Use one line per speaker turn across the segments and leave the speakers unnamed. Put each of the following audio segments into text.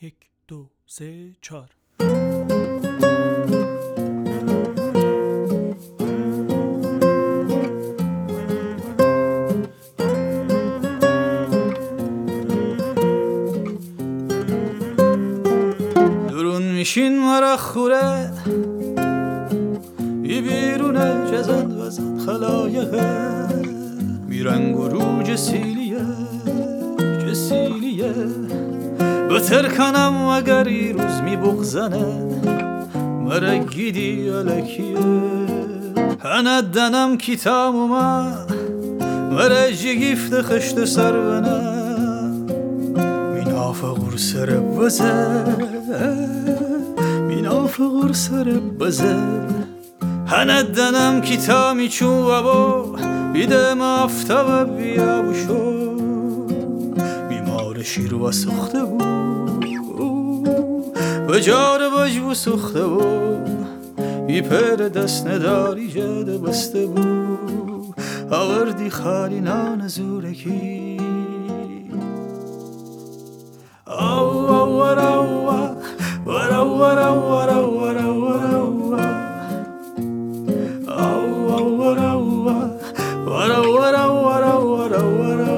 1 2 3 4
درون میشین مرا خوره بی بیرونه جزن وزن خلایقه میرنگ و رو جسیلیه بتر کنم اگر ای روز می بغزنه مرا گیدی علکیه هندنم کی تاموما مرا جگیفت خشت سرونه مینافقور سر بزه مینافقور سر بزه هندنم کی تامی چون و با بیده مافتا و بیا بشو شیر و سخته بود به جار بجو سخته بود ای پر دست نداری جده بسته بود آوردی خالی نان زورکی او او ورا ورا ورا ورا ورا ورا او او ورا ورا ورا ورا ورا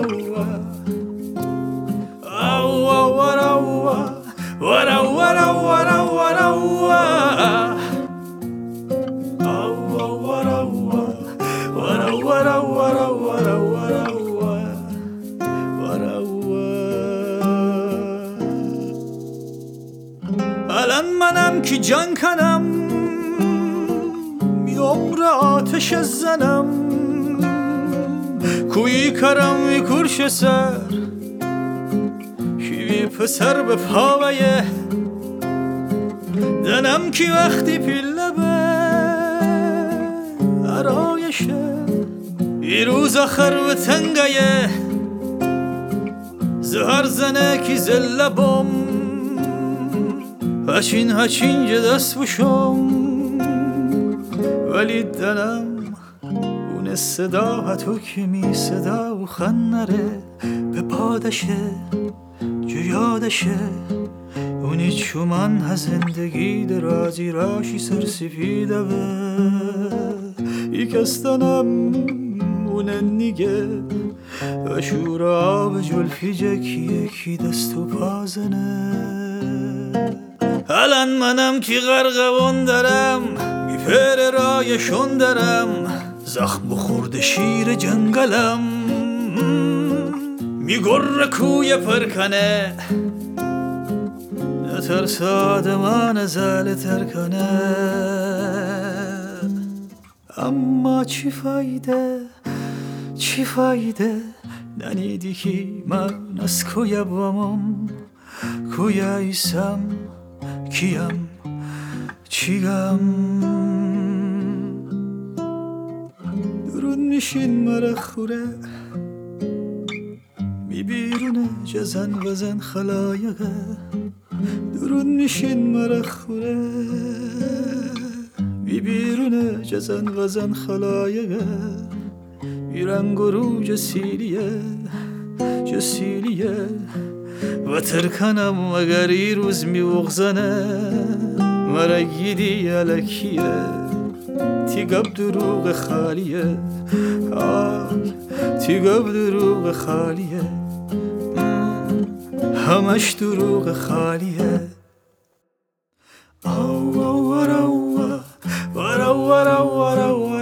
الان منم که جان کنم میام را آتش زنم کوی کرم می کرش سر شیوی پسر به پاویه دنم کی وقتی پیله به عرایشه ای روز آخر به تنگیه زهر زنه کی زله بم هچین جدست بشم ولی دلم اون صدا هتو که می صدا و خنره به پادشه جو یادشه اونی چومان ها زندگی درازی راشی سرسفیده به یکستنم اونه نیگه و شور آب جلفی جکی یکی دست و پازنه الان منم کی غرقوان دارم میپر رایشون دارم زخم بخورده شیر جنگلم میگر کوی پرکنه نترس آدمان زل ترکنه اما چی فایده ننیدی که من از کویا بامم کویا ایسم کیم چیگم درون میشین مرا خوره می بیرونه جزن وزن خلایقه درون میشین مرا خوره می بیرونه جزن وزن خلایقه بیرنگ و رو جسیلیه و ترکنم اگر ای روز می بغزنه مرا گیدی علکیه تیگب دروغ خالیه تیگب دروغ خالیه همش دروغ خالیه او ورا ورا ورا ورا